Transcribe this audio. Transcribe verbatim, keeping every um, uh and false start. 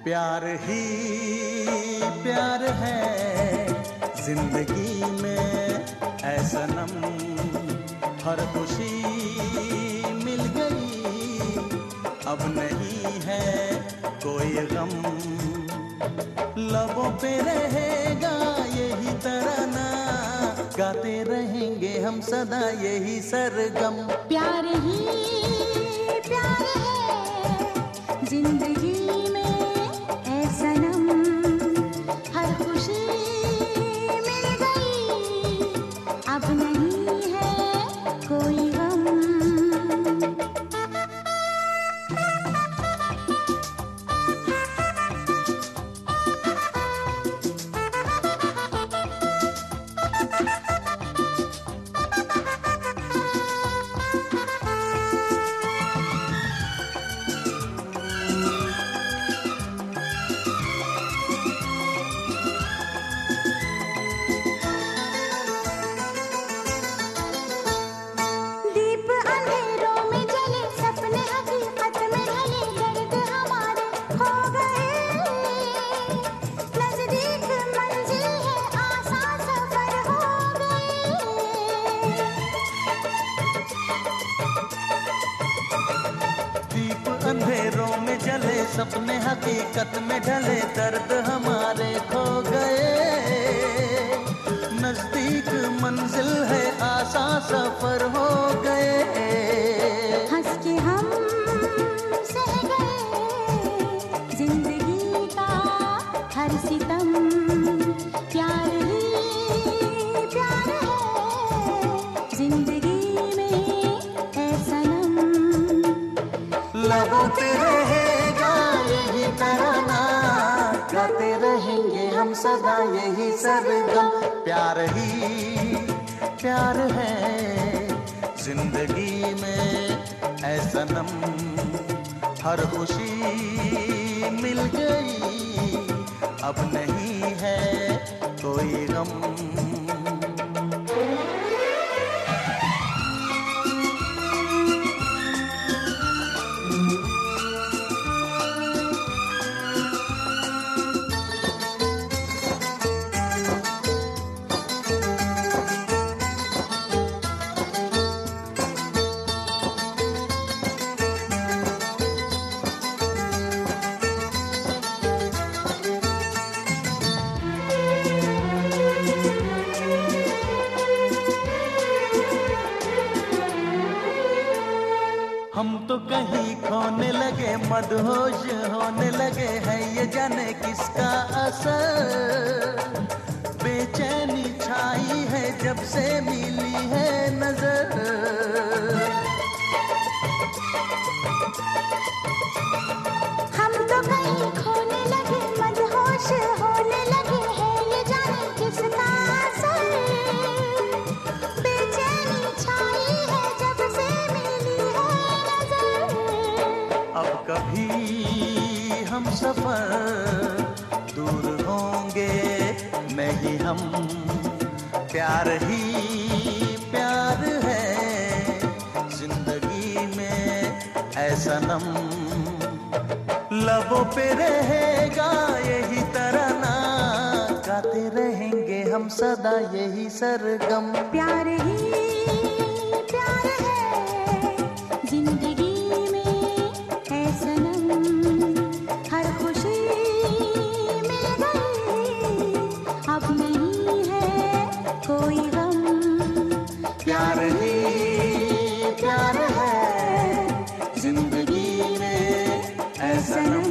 प्यार ही प्यार है जिंदगी में, ऐ सनम हर खुशी मिल गई, अब नहीं है कोई गम। लबों पे रहेगा यही तराना, गाते रहेंगे हम सदा यही सरगम। प्यार ही प्यार है जिंदगी में, ऐ सनम हर खुशी मिल गई, अब नहीं है कोई गम। अंधेरों में जले सपने हकीकत में ढले, दर्द हमारे खो गए। नजदीक मंजिल है आसान सफर हो गए। हंस के हम सह गए जिंदगी का हर सितम, प्यार ही प्यार है जिंदगी में, ऐ सनम। लबों पे रहेगा यही तराना, गाते रहेंगे हम सदा यही सरगम। प्यार ही प्यार है जिंदगी में, ऐ सनम हर खुशी मिल गई, अब नहीं है कोई गम। हम तो कहीं खोने लगे, मदहोश होने लगे, है ये जाने किसका असर। बेचैनी छाई है जब से मिली है नजर। हम तो कहीं खोने लगे, मदहोश होने लगे, है ये जाने किसका असर। बेचैनी छाई है जब से मिली है नजर। अब कभी हम सफर दूर होंगे नहीं हम, प्यार ही प्यार है जिंदगी में, ऐ सनम। लबों पे रहेगा यही तराना, गाते रहेंगे हम सदा यही सरगम। प्यार ही प्यार है जिंदगी में, ऐ सनम हर खुशी मिल गई, अब नहीं है कोई गम। प्यार ही प्यार है जिंदगी में, ऐ सनम